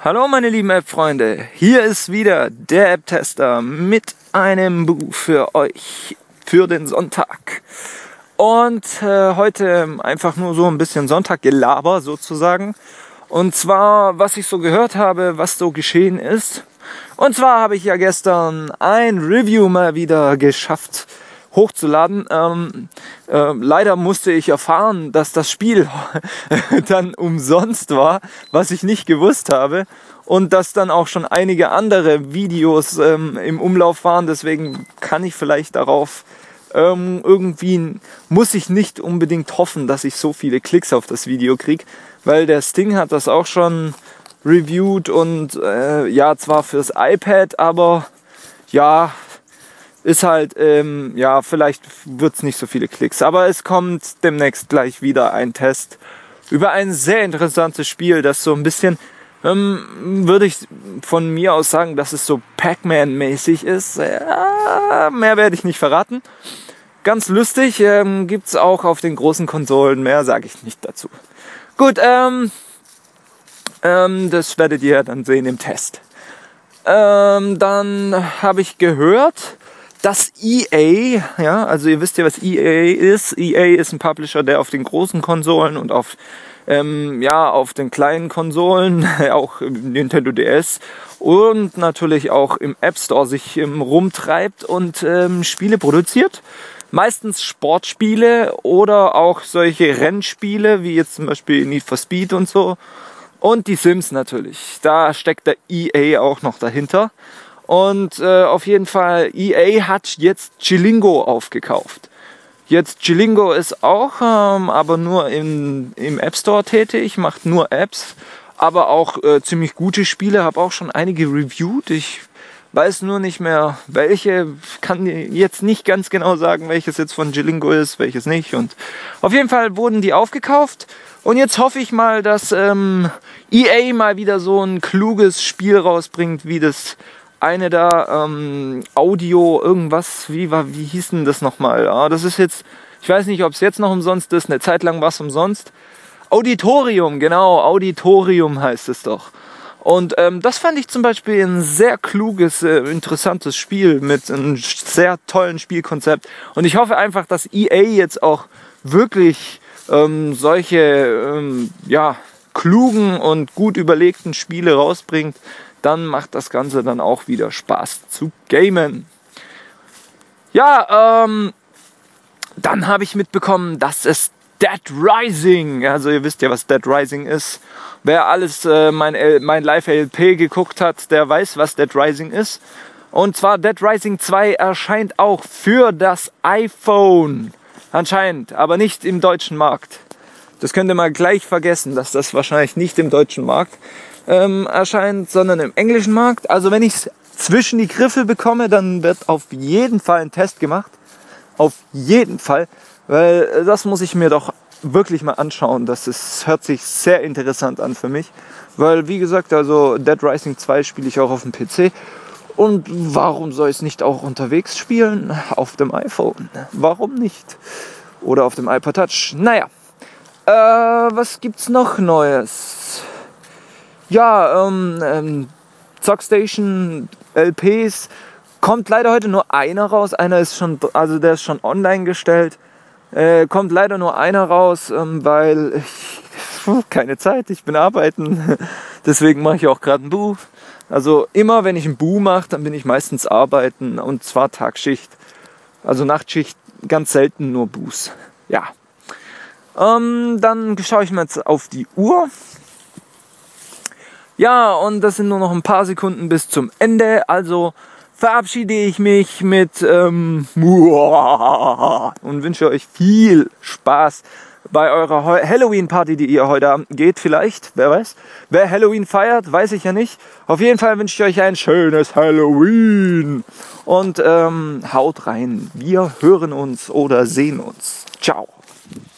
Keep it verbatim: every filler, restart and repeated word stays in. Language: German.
Hallo meine lieben App-Freunde, hier ist wieder der App-Tester mit einem Buch für euch für den Sonntag. Und äh, heute einfach nur so ein bisschen Sonntaggelaber sozusagen. Und zwar, was ich so gehört habe, was so geschehen ist. Und zwar habe ich ja gestern ein Review mal wieder geschafft hochzuladen. Ähm, äh, leider musste ich erfahren, dass das Spiel dann umsonst war, was ich nicht gewusst habe. Und dass dann auch schon einige andere Videos ähm, im Umlauf waren. Deswegen kann ich vielleicht darauf ähm, irgendwie, muss ich nicht unbedingt hoffen, dass ich so viele Klicks auf das Video kriege. Weil der Sting hat das auch schon reviewed und äh, ja, zwar fürs iPad, aber ja, ist halt, ähm, ja, vielleicht wird es nicht so viele Klicks. Aber es kommt demnächst gleich wieder ein Test über ein sehr interessantes Spiel, das so ein bisschen, ähm, würde ich von mir aus sagen, dass es so Pac-Man-mäßig ist. Ja, mehr werde ich nicht verraten. Ganz lustig, ähm, gibt es auch auf den großen Konsolen, mehr sage ich nicht dazu. Gut, ähm, ähm, das werdet ihr dann sehen im Test. Ähm, dann habe ich gehört, dass E A, ja, also ihr wisst ja, was E A ist. E A ist ein Publisher, der auf den großen Konsolen und auf, ähm, ja, auf den kleinen Konsolen, auch Nintendo D S und natürlich auch im App Store sich ähm, rumtreibt und ähm, Spiele produziert. Meistens Sportspiele oder auch solche Rennspiele, wie jetzt zum Beispiel Need for Speed und so. Und die Sims natürlich. Da steckt der E A auch noch dahinter. Und äh, auf jeden Fall, E A hat jetzt Glingo aufgekauft. Jetzt Glingo ist auch, ähm, aber nur im, im App Store tätig, macht nur Apps, aber auch äh, ziemlich gute Spiele, habe auch schon einige reviewed. Ich weiß nur nicht mehr, welche, kann jetzt nicht ganz genau sagen, welches jetzt von Glingo ist, welches nicht. Und auf jeden Fall wurden die aufgekauft. Und jetzt hoffe ich mal, dass ähm, E A mal wieder so ein kluges Spiel rausbringt, wie das eine da, ähm, Audio, irgendwas, wie war, wie hieß denn das nochmal? Ah, das ist jetzt, ich weiß nicht, ob es jetzt noch umsonst ist, eine Zeit lang war es umsonst. Auditorium, genau, Auditorium heißt es doch. Und ähm, das fand ich zum Beispiel ein sehr kluges, äh, interessantes Spiel mit einem sehr tollen Spielkonzept. Und ich hoffe einfach, dass E A jetzt auch wirklich ähm, solche ähm, ja, klugen und gut überlegten Spiele rausbringt. Dann macht das Ganze dann auch wieder Spaß zu gamen. Ja, ähm, dann habe ich mitbekommen, dass es Dead Rising, also ihr wisst ja, was Dead Rising ist. Wer alles äh, mein, mein Live-L P geguckt hat, der weiß, was Dead Rising ist. Und zwar Dead Rising zwei erscheint auch für das iPhone. Anscheinend, aber nicht im deutschen Markt. Das könnt ihr mal gleich vergessen, dass das wahrscheinlich nicht im deutschen Markt ähm, erscheint, sondern im englischen Markt. Also wenn ich es zwischen die Griffel bekomme, dann wird auf jeden Fall ein Test gemacht. Auf jeden Fall. Weil das muss ich mir doch wirklich mal anschauen. Das ist, hört sich sehr interessant an für mich. Weil, wie gesagt, also Dead Rising zwei spiele ich auch auf dem P C. Und warum soll ich es nicht auch unterwegs spielen? Auf dem iPhone. Warum nicht? Oder auf dem iPod Touch. Naja. Äh, was gibt's noch Neues? Ja, ähm, ähm, Zockstation L Ps. Kommt leider heute nur einer raus. Einer ist schon, also der ist schon online gestellt. Äh, kommt leider nur einer raus, ähm, weil ich puh, keine Zeit, ich bin arbeiten. Deswegen mache ich auch gerade ein Bu. Also immer, wenn ich ein Bu mache, dann bin ich meistens arbeiten und zwar Tagschicht. Also Nachtschicht, ganz selten nur Bus. Ja. Ähm, dann schaue ich mal jetzt auf die Uhr. Ja, und das sind nur noch ein paar Sekunden bis zum Ende. Also verabschiede ich mich mit ähm, und wünsche euch viel Spaß bei eurer Halloween-Party, die ihr heute Abend geht vielleicht. Wer weiß. Wer Halloween feiert, weiß ich ja nicht. Auf jeden Fall wünsche ich euch ein schönes Halloween. Und ähm, haut rein. Wir hören uns oder sehen uns. Ciao.